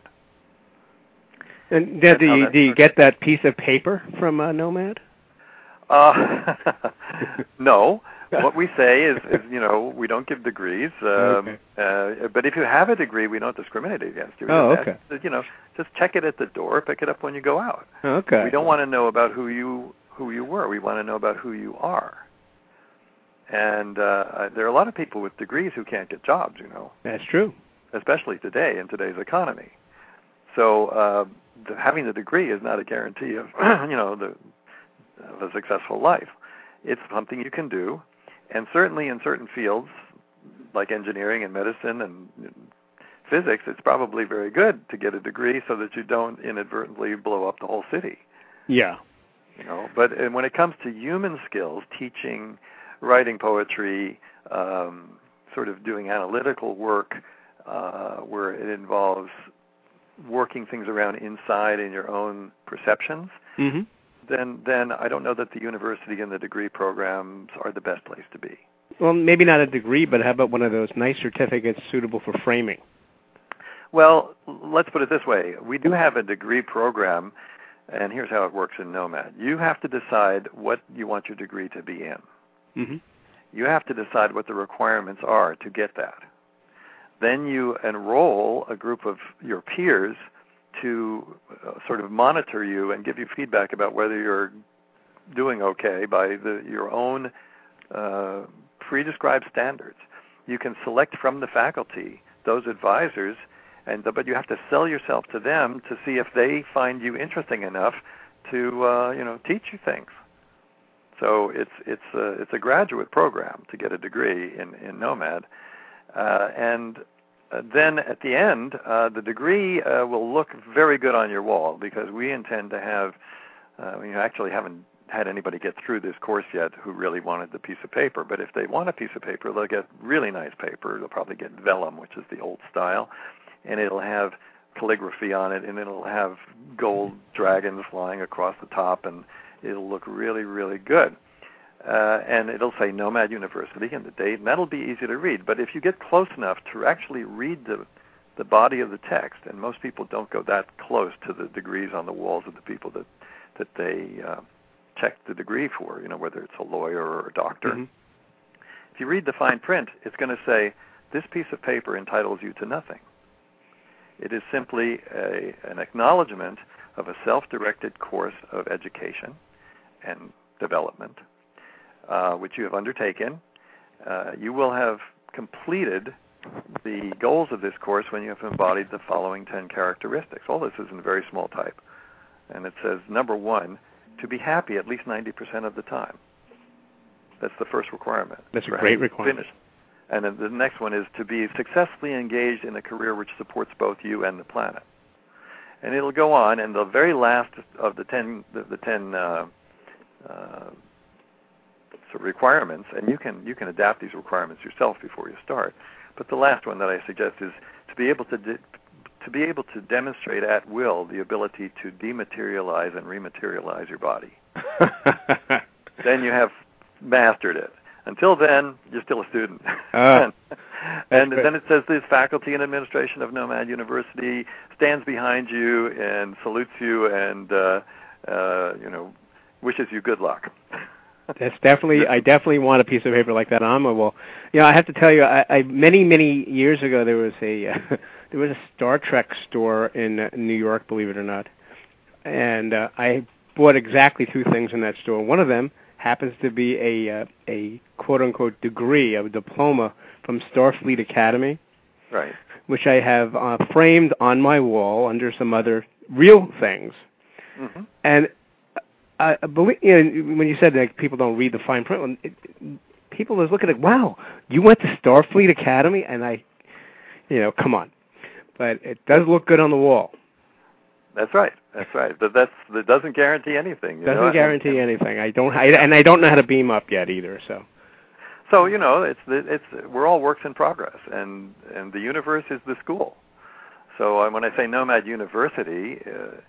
And do, do, you, do you get that piece of paper from uh, Nomad? Uh, no. What we say is, is, you know, we don't give degrees. Um, okay. uh, but if you have a degree, we don't discriminate against you. Oh, okay. That, you know, just check it at the door, pick it up when you go out. Okay. We don't want to know about who you who you were. We want to know about who you are. And uh, there are a lot of people with degrees who can't get jobs, you know. That's true. Especially today in today's economy. So uh, the, having the degree is not a guarantee of, you know, the, of a successful life. It's something you can do, and certainly in certain fields like engineering and medicine and physics, it's probably very good to get a degree so that you don't inadvertently blow up the whole city. Yeah. You know, but and when it comes to human skills, teaching, writing poetry, um, sort of doing analytical work, uh, where it involves working things around inside in your own perceptions, mm-hmm. then then I don't know that the university and the degree programs are the best place to be. Well, maybe not a degree, but how about one of those nice certificates suitable for framing? Well, let's put it this way. We do have a degree program, and here's how it works in Nomad. You have to decide what you want your degree to be in. Mm-hmm. You have to decide what the requirements are to get that. Then you enroll a group of your peers to uh, sort of monitor you and give you feedback about whether you're doing okay by the, your own uh, pre-described standards. You can select from the faculty those advisors, and but you have to sell yourself to them to see if they find you interesting enough to uh, you know teach you things. So it's it's a, it's a graduate program to get a degree in, in Nomad. Uh, and uh, then at the end, uh, the degree uh, will look very good on your wall because we intend to have, uh, we actually haven't had anybody get through this course yet who really wanted the piece of paper. But if they want a piece of paper, they'll get really nice paper. They'll probably get vellum, which is the old style, and it'll have calligraphy on it, and it'll have gold dragons flying across the top, and it'll look really, really good. Uh, and it'll say Nomad University and the date, and that'll be easy to read. But if you get close enough to actually read the the body of the text, and most people don't go that close to the degrees on the walls of the people that, that they uh, check the degree for, you know, whether it's a lawyer or a doctor. Mm-hmm. If you read the fine print, it's going to say, this piece of paper entitles you to nothing. It is simply a, an acknowledgement of a self-directed course of education and development, uh, which you have undertaken. Uh, you will have completed the goals of this course when you have embodied the following ten characteristics. All this is in very small type. And it says, number one, to be happy at least ninety percent of the time. That's the first requirement. That's a great requirement. Finish. And then the next one is to be successfully engaged in a career which supports both you and the planet. And it'll go on, and the very last of the ten, the, the ten uh, uh, sort of requirements, and you can you can adapt these requirements yourself before you start. But the last one that I suggest is to be able to de- to be able to demonstrate at will the ability to dematerialize and rematerialize your body. Then you have mastered it. Until then, you're still a student. Uh, and and then it says this faculty and administration of Nomad University stands behind you and salutes you and, uh, uh, you know, wishes you good luck. That's definitely. I definitely want a piece of paper like that on my wall. You know, I have to tell you, I, I many many years ago there was a uh, there was a Star Trek store in uh, New York, believe it or not, and uh, I bought exactly two things in that store. One of them happens to be a uh, a quote unquote degree, a diploma from Starfleet Academy, right? Which I have uh, framed on my wall under some other real things, mm-hmm. and. Uh, believe, you know, when you said that people don't read the fine print, it, it, people just look at it. Wow, you went to Starfleet Academy, and I, you know, come on. But it does look good on the wall. That's right. That's right. But that's that doesn't guarantee anything. You doesn't know? guarantee and, and, anything. I don't, I, and I don't know how to beam up yet either. So. So you know, it's it's we're all works in progress, and and the universe is the school. So uh, when I say Nomad University. Uh,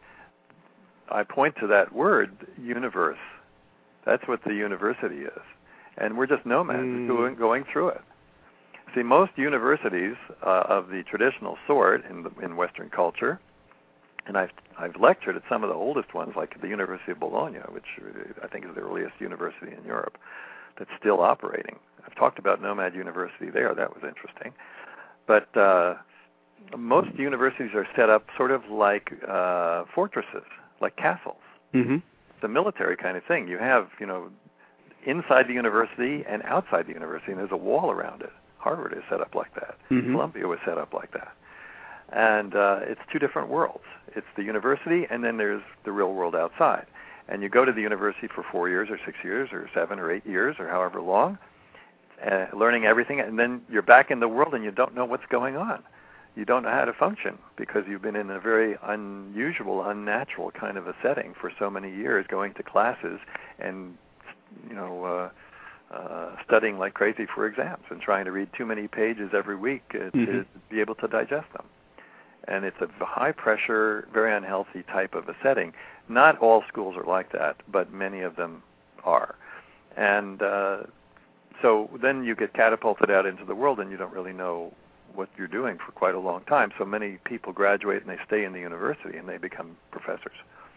I point to that word, universe. That's what the university is. And we're just nomads mm. going, going through it. See, most universities uh, of the traditional sort in, the, in Western culture, and I've, I've lectured at some of the oldest ones, like the University of Bologna, which I think is the earliest university in Europe that's still operating. I've talked about Nomad University there. That was interesting. But uh, most universities are set up sort of like uh, fortresses. Like castles. Mm-hmm. It's a military kind of thing. You have, you know, inside the university and outside the university, and there's a wall around it. Harvard is set up like that. Mm-hmm. Columbia was set up like that. And uh, it's two different worlds. It's the university, and then there's the real world outside. And you go to the university for four years or six years or seven or eight years or however long, uh, learning everything, and then you're back in the world and you don't know what's going on. You don't know how to function because you've been in a very unusual, unnatural kind of a setting for so many years, going to classes and, you know, uh, uh, studying like crazy for exams and trying to read too many pages every week uh, mm-hmm. to be able to digest them. And it's a high-pressure, very unhealthy type of a setting. Not all schools are like that, but many of them are. And uh, so then you get catapulted out into the world and you don't really know what you're doing for quite a long time. So many people graduate and they stay in the university and they become professors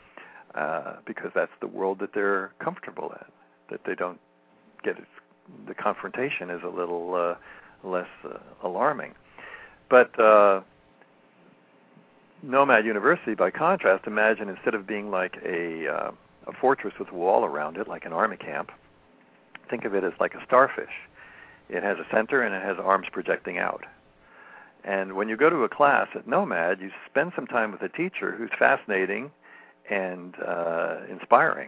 uh, because that's the world that they're comfortable in, that they don't get it. The confrontation is a little uh, less uh, alarming. But uh, Nomad University, by contrast, imagine instead of being like a, uh, a fortress with a wall around it, like an army camp, think of it as like a starfish. It has a center and it has arms projecting out. And when you go to a class at Nomad, you spend some time with a teacher who's fascinating and uh, inspiring.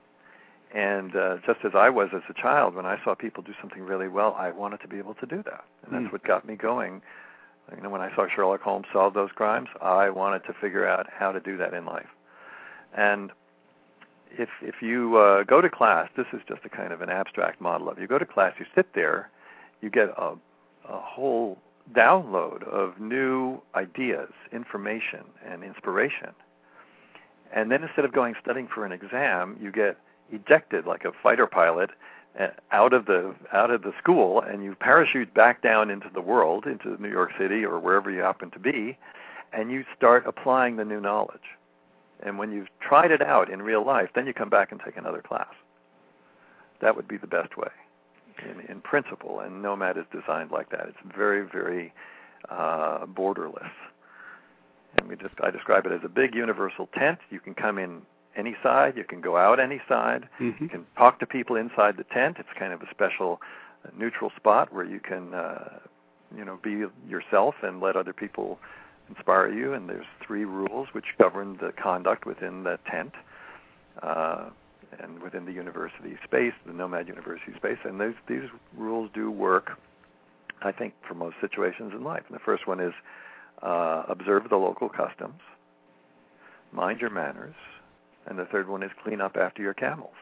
And uh, just as I was as a child, when I saw people do something really well, I wanted to be able to do that. And that's mm. what got me going. You know, when I saw Sherlock Holmes solve those crimes, I wanted to figure out how to do that in life. And if if you uh, go to class, this is just a kind of an abstract model of it. You go to class, you sit there, you get a, a whole download of new ideas, information, and inspiration. And then instead of going studying for an exam, you get ejected like a fighter pilot out of the out of the school, and you parachute back down into the world, into New York City or wherever you happen to be, and you start applying the new knowledge. And when you've tried it out in real life, then you come back and take another class. That would be the best way. In, in principle, and Nomad is designed like that. It's very, very uh, borderless. And we just I describe it as a big universal tent. You can come in any side. You can go out any side. Mm-hmm. You can talk to people inside the tent. It's kind of a special uh, neutral spot where you can, uh, you know, be yourself and let other people inspire you. And there's three rules which govern the conduct within the tent. Uh, and within the university space, the Nomad University space, and these, these rules do work, I think, for most situations in life. And the first one is uh, observe the local customs, mind your manners, and the third one is clean up after your camels.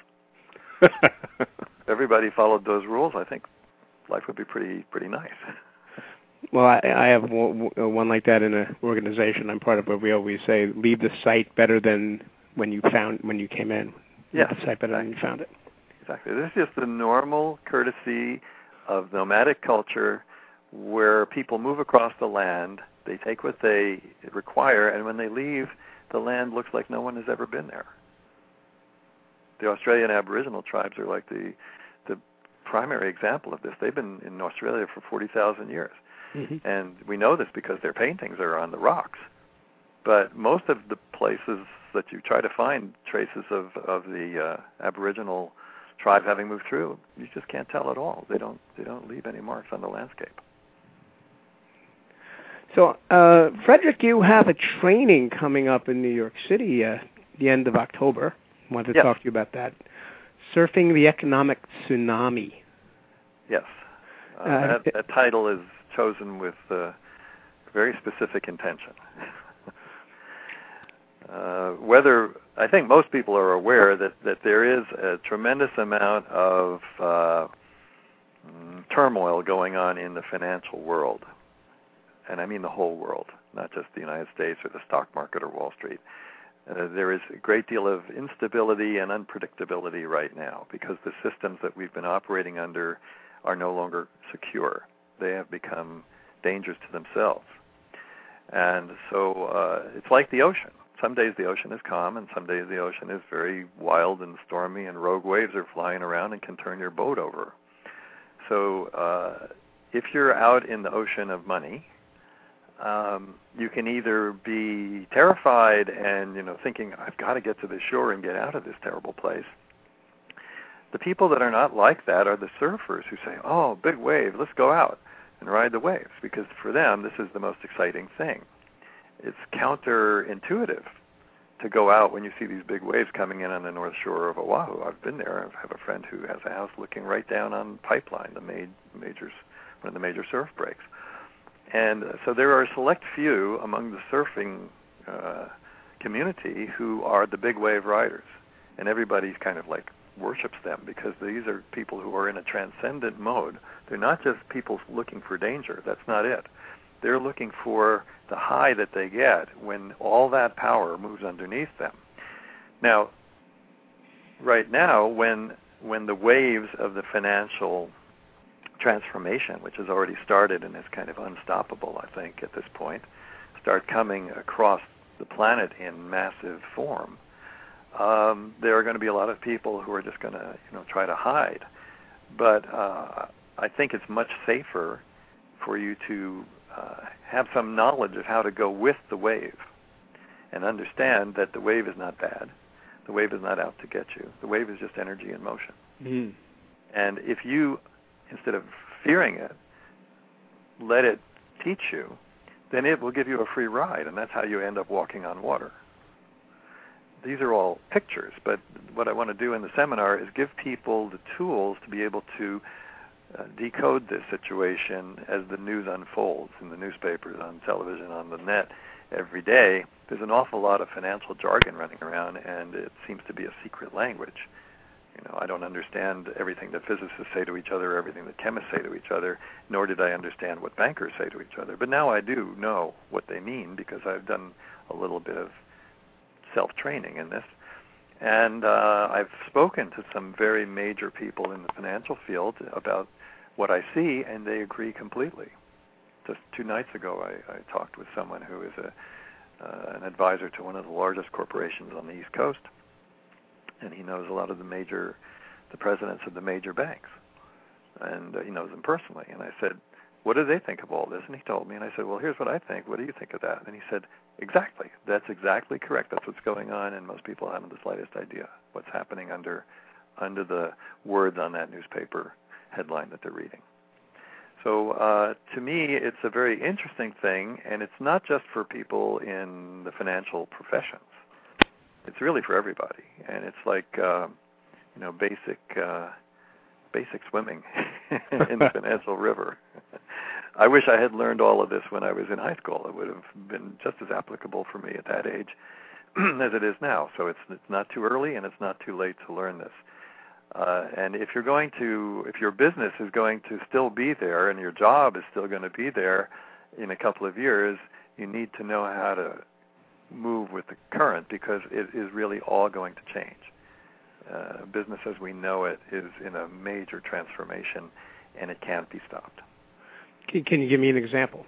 If everybody followed those rules, I think life would be pretty pretty nice. Well, I, I have one like that in an organization I'm part of, where we always say, leave the site better than when you found when you came in. Yeah, the site better than you found it. Exactly. This is just the normal courtesy of nomadic culture, where people move across the land. They take what they require, and when they leave, the land looks like no one has ever been there. the Australian Aboriginal tribes are like the the primary example of this. They've been in Australia for forty thousand years. Mm-hmm. And we know this because their paintings are on the rocks. But most of the places that you try to find traces of, of the uh, Aboriginal tribe having moved through, you just can't tell at all. They don't they don't leave any marks on the landscape. So, uh, Frederick, you have a training coming up in New York City uh, the end of October. I wanted to yes. talk to you about that. Surfing the Economic Tsunami. Yes. Uh, uh, that, that title is chosen with uh, very specific intention. uh, whether I think most people are aware that, that there is a tremendous amount of uh, turmoil going on in the financial world. And I mean the whole world, not just the United States or the stock market or Wall Street. Uh, there is a great deal of instability and unpredictability right now because the systems that we've been operating under are no longer secure. They have become dangerous to themselves. And so uh, it's like the ocean. Some days the ocean is calm, and some days the ocean is very wild and stormy, and rogue waves are flying around and can turn your boat over. So uh, if you're out in the ocean of money, um, you can either be terrified and, you know, thinking, I've got to get to the shore and get out of this terrible place. The people that are not like that are the surfers who say, oh, big wave, let's go out and ride the waves, because for them this is the most exciting thing. It's counterintuitive to go out when you see these big waves coming in on the north shore of Oahu. I've been there. I have a friend who has a house looking right down on Pipeline, the major, one of the major surf breaks. And so there are a select few among the surfing uh, community who are the big wave riders, and everybody's kind of like worships them because these are people who are in a transcendent mode. They're not just people looking for danger. That's not it. They're looking for the high that they get when all that power moves underneath them. Now, right now, when when the waves of the financial transformation, which has already started and is kind of unstoppable, I think, at this point, start coming across the planet in massive form, um, there are going to be a lot of people who are just going to, you know, try to hide. But uh, I think it's much safer for you to uh, have some knowledge of how to go with the wave and understand that the wave is not bad. The wave is not out to get you. The wave is just energy in motion. Mm-hmm. And if you, instead of fearing it, let it teach you, then it will give you a free ride, and that's how you end up walking on water. These are all pictures, but what I want to do in the seminar is give people the tools to be able to uh, decode this situation as the news unfolds in the newspapers, on television, on the net every day. There's an awful lot of financial jargon running around, and it seems to be a secret language. You know, I don't understand everything that physicists say to each other, everything that chemists say to each other, nor did I understand what bankers say to each other. But now I do know what they mean because I've done a little bit of self-training in this. And uh, I've spoken to some very major people in the financial field about what I see, and they agree completely. Just two nights ago, I, I talked with someone who is a, uh, an advisor to one of the largest corporations on the East Coast, and he knows a lot of the major, the presidents of the major banks, and uh, he knows them personally. And I said, what do they think of all this? And he told me, and I said, well, here's what I think. What do you think of that? And he said, exactly. That's exactly correct. That's what's going on, and most people haven't the slightest idea what's happening under under the words on that newspaper headline that they're reading. So uh, to me, it's a very interesting thing, and it's not just for people in the financial professions. It's really for everybody, and it's like uh, you know, basic uh, basic swimming in the financial river. I wish I had learned all of this when I was in high school. It would have been just as applicable for me at that age as it is now. So it's it's not too early and it's not too late to learn this. Uh, and if you're going to, if your business is going to still be there and your job is still going to be there in a couple of years, you need to know how to move with the current because it is really all going to change. Uh, business as we know it is in a major transformation, and it can't be stopped. Can you give me an example?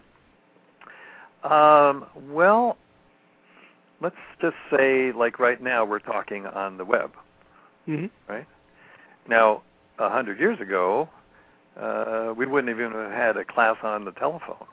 Um, well, let's just say, like right now, we're talking on the web. Mm-hmm. Right? Now, a hundred years ago, uh, we wouldn't even have had a class on the telephone.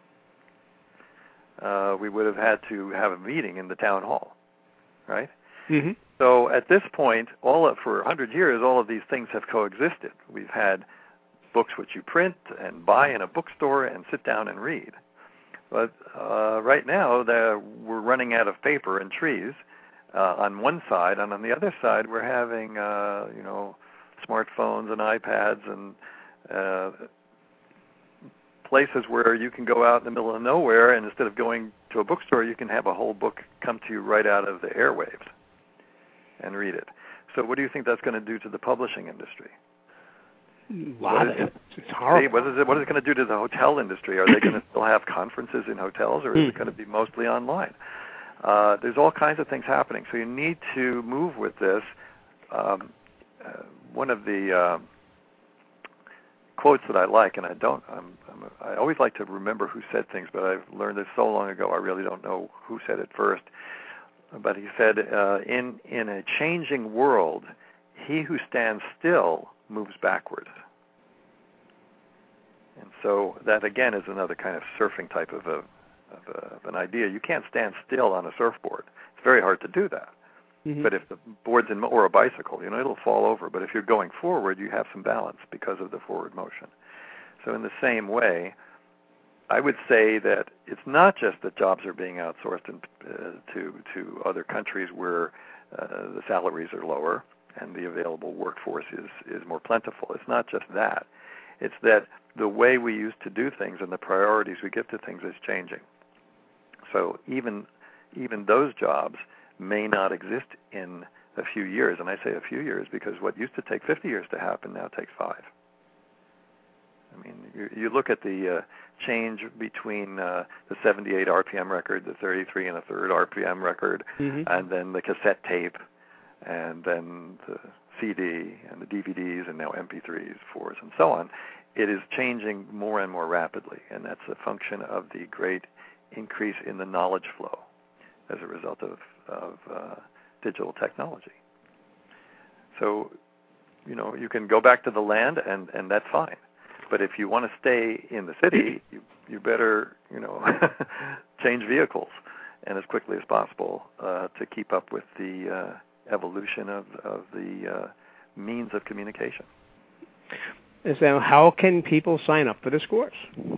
Uh, we would have had to have a meeting in the town hall, right? Mm-hmm. So at this point, all of, for a hundred years, all of these things have coexisted. We've had books which you print and buy in a bookstore and sit down and read. But uh, right now, the, we're running out of paper and trees uh, on one side, and on the other side, we're having uh, you know smartphones and iPads and uh, places where you can go out in the middle of nowhere, and instead of going to a bookstore, you can have a whole book come to you right out of the airwaves and read it. So what do you think that's going to do to the publishing industry? A lot of it. It's horrible. See, what is it? What is it going to do to the hotel industry? Are they going to still have conferences in hotels, or is it going to be mostly online? Uh, there's all kinds of things happening. So you need to move with this. Um, uh, one of the uh, quotes that I like, and I don't, I'm, I'm, I always like to remember who said things, but I've learned this so long ago, I really don't know who said it first. But he said, uh, in in a changing world, he who stands still moves backward. And so that, again, is another kind of surfing type of, a, of, a, of an idea. You can't stand still on a surfboard. It's very hard to do that. Mm-hmm. But if the board's in, or a bicycle, you know, it'll fall over. But if you're going forward, you have some balance because of the forward motion. So in the same way, I would say that it's not just that jobs are being outsourced in, uh, to to other countries where uh, the salaries are lower and the available workforce is, is more plentiful. It's not just that. It's that the way we used to do things and the priorities we give to things is changing. So even even those jobs may not exist in a few years. And I say a few years because what used to take fifty years to happen now takes five. I mean, you, you look at the uh, change between uh, the seventy-eight R P M record, the thirty-three and a third R P M record, mm-hmm. and then the cassette tape, and then the C D and the D V Ds, and now M P threes, fours, and so on. It is changing more and more rapidly, and that's a function of the great increase in the knowledge flow as a result of, of uh, digital technology. So, you know, you can go back to the land, and, and that's fine. But if you want to stay in the city, you, you better, you know, change vehicles, and as quickly as possible uh, to keep up with the uh, evolution of, of the uh, means of communication. So how can people sign up for this course?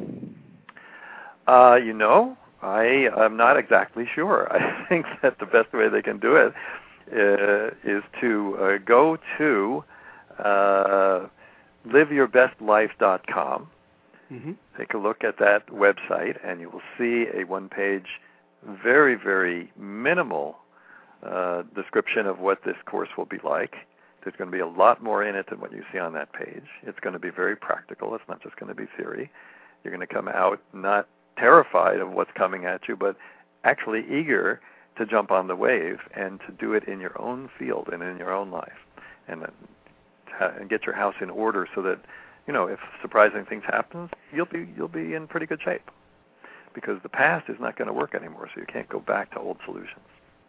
Uh, you know, I am not exactly sure. I think that the best way they can do it uh, is to uh, go to uh, live your best life dot com. Mm-hmm. Take a look at that website, and you will see a one-page, very, very minimal uh, description of what this course will be like. There's going to be a lot more in it than what you see on that page. It's going to be very practical. It's not just going to be theory. You're going to come out not terrified of what's coming at you, but actually eager to jump on the wave and to do it in your own field and in your own life, and, uh, and get your house in order so that, you know, if surprising things happen, you'll be you'll be in pretty good shape, because the past is not going to work anymore, so you can't go back to old solutions.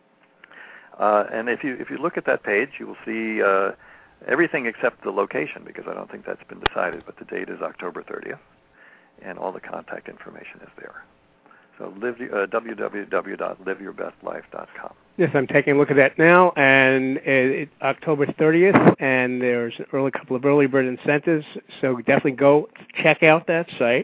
Uh, and if you if you look at that page, you will see uh, everything except the location, because I don't think that's been decided, but the date is October thirtieth, and all the contact information is there. So live, uh, w w w dot live your best life dot com. Yes, I'm taking a look at that now, and it's October thirtieth, and there's a early, couple of early bird incentives, so definitely go check out that site.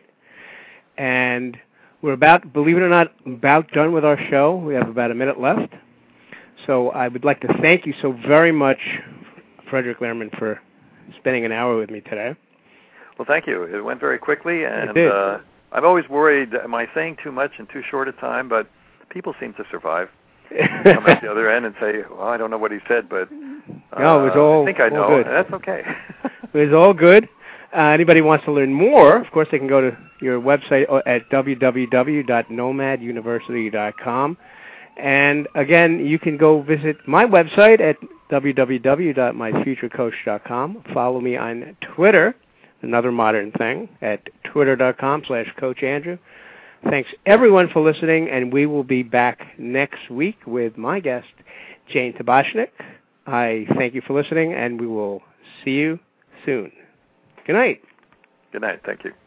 And we're about, believe it or not, about done with our show. We have about a minute left. So I would like to thank you so very much, Frederick Lehrman, for spending an hour with me today. Well, thank you. It went very quickly, and it did. Uh, I'm always worried, am I saying too much in too short a time? But people seem to survive. Come at the other end and say, well, I don't know what he said, but uh, no, it was all, I think I know. Good. That's okay. It was all good. Uh, anybody wants to learn more, of course, they can go to your website at w w w dot nomad university dot com. And, again, you can go visit my website at w w w dot my future coach dot com. Follow me on Twitter, another modern thing, at twitter dot com slash Coach Andrew. Thanks, everyone, for listening, and we will be back next week with my guest, Jane Tabashnik. I thank you for listening, and we will see you soon. Good night. Good night. Thank you.